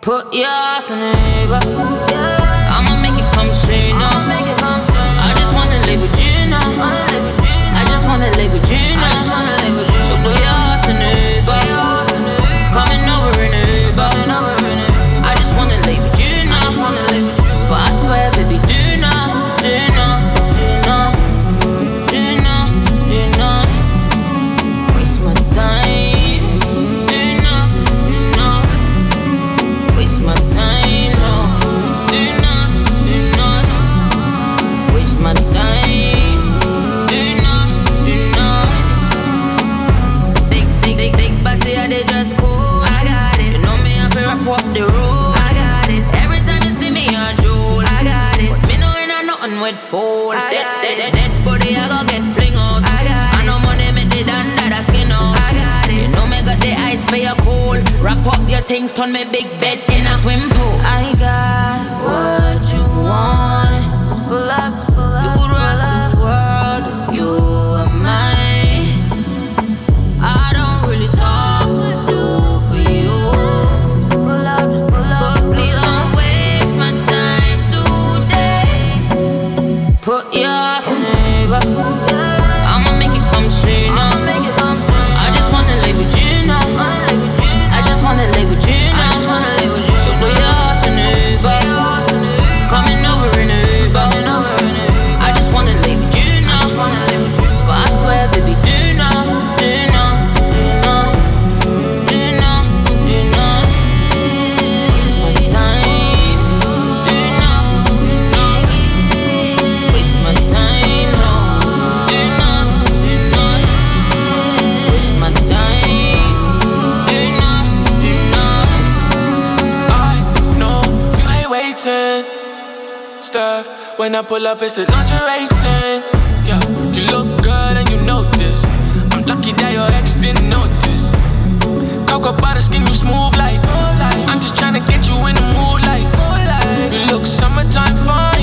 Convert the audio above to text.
Put your ass on the neighbor. I'ma make it come sooner. I just wanna live with you now. I just wanna live with you now. So put your ass on the neighbor. Coming over in the Uber. I just wanna live with you now. But I swear, baby, do not, do not, do not, do not, do not waste my time. Do not, do not waste my time. No, do not waste my time. Do not. Big body, I dey dress cool. I got it. You know me, I feel rap up the road. I got it. Every time you see me, I drool. I got it. But me know ain't nothing with fool. Dead body, I gon' get fling out. I know money make the that skin out. You know me got the ice for your cool. Wrap up your things, turn me big bed in a swim pool. I got what you want. Pull up, you would rock the world if you were mine. I don't really talk, but do for you. But please don't waste my time today. Put your ass on the neighbor. I'ma make it come sooner. I just wanna live with you now. I just wanna live with you now. So put your ass on the neighbor. Coming over in the Uber. I just wanna live with you now. But I swear, baby, do not, do not, do not, do not waste my time. Do not waste my time. No, do not waste my time. Do not. I know you hate waiting. Stuff when I pull up, it's a lingerie thing. Yeah, you look good and you know this. I'm lucky that your ex didn't notice. Cocoa butter skin, you smooth like. I'm just tryna get you in the mood like. You look summertime fine.